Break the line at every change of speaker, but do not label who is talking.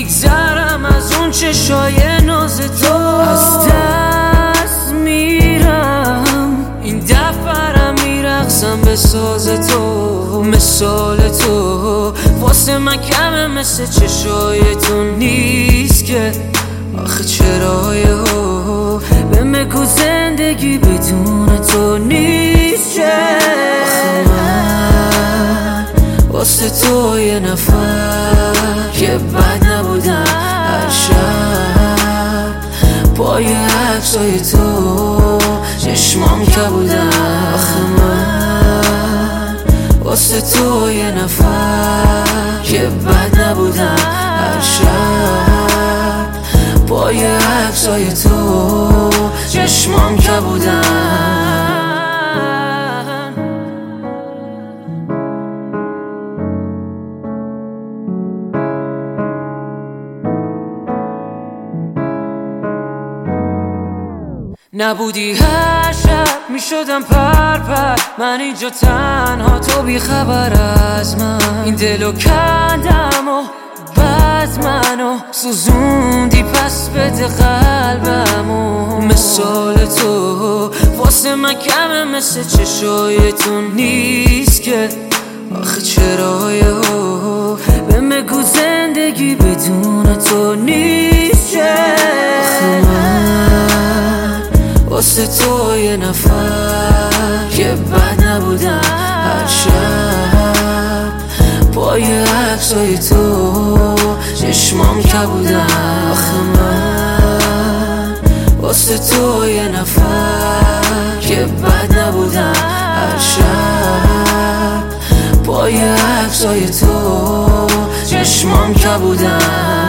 میگذرم از اون چشای ناز تو، از دست میرم این دفعرم میرقصم به ساز تو. مثال تو واسه من کمه، مثل چشای تو نیست که. آخه چرای ها به مگو زندگی بدون تو نیست که. آخه من واسه تو یه نفر که بد نبودم، هر شب پای عکسای تو چشمام که بودم. آخه من واسه تو یه نفر که بد نبودم، هر شب پای عکسای تو چشمام که بودم. نبودی هر شب میشدم پر من اینجا تنها، تو بی خبر از من. این دلو کندم و بعد منو سوزوندی، پس بده قلبمو. مثال تو واسه من کمه، مثل چشای تو نیست که. آخه چرای ها به مگو زندگی بدون تو نیست که. آخه من واسه تو یه نفر که بد نبودم، هر شب پای عکسای تو چشمام که بودم. آخه من واسه تو یه نفر که بد نبودم، هر شب پای عکسای تو چشمام که بودم.